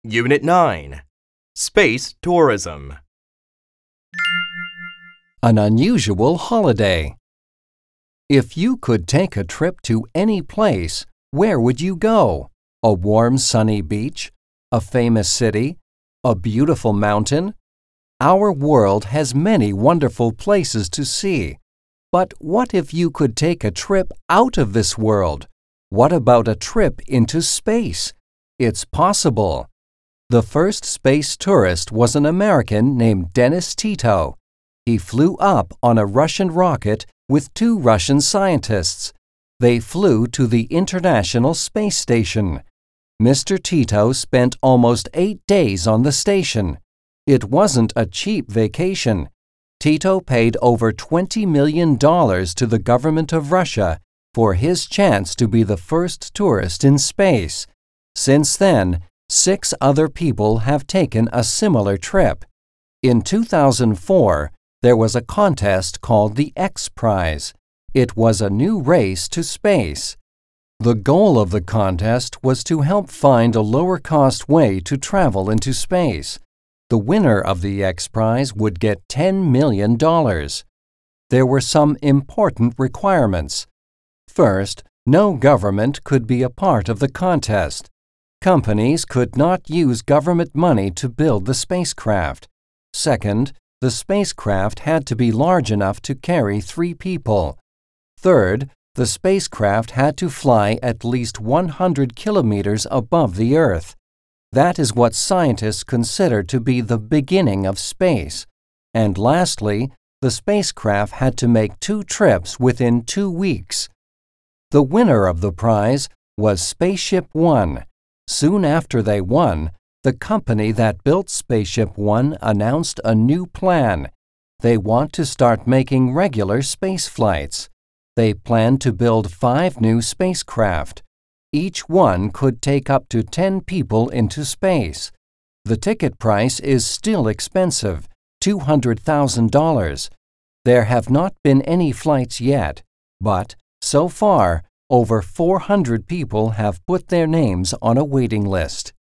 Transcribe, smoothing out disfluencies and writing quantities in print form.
Unit 9. Space Tourism. An unusual holiday. If you could take a trip to any place, where would you go? A warm, sunny beach? A famous city? A beautiful mountain? Our world has many wonderful places to see. But what if you could take a trip out of this world? What about a trip into space? It's possible. The first space tourist was an American named Dennis Tito. He flew up on a Russian rocket with 2 Russian scientists. They flew to the International Space Station. Mr. Tito spent almost 8 days on the station. It wasn't a cheap vacation. Tito paid over $20 million to the government of Russia for his chance to be the first tourist in space. Since then, 6 other people have taken a similar trip. In 2004, there was a contest called the X Prize. It was a new race to space. The goal of the contest was to help find a lower-cost way to travel into space. The winner of the X Prize would get $10 million. There were some important requirements. First, no government could be a part of the contest. Companies could not use government money to build the spacecraft. Second, the spacecraft had to be large enough to carry 3 people. Third, the spacecraft had to fly at least 100 kilometers above the Earth. That is what scientists consider to be the beginning of space. And lastly, the spacecraft had to make 2 trips within 2 weeks. The winner of the prize was Spaceship One. Soon after they won, the company that built Spaceship One announced a new plan. They want to start making regular space flights. They plan to build 5 new spacecraft. Each one could take up to 10 people into space. The ticket price is still expensive, $200,000. There have not been any flights yet, but so far, over 400 people have put their names on a waiting list.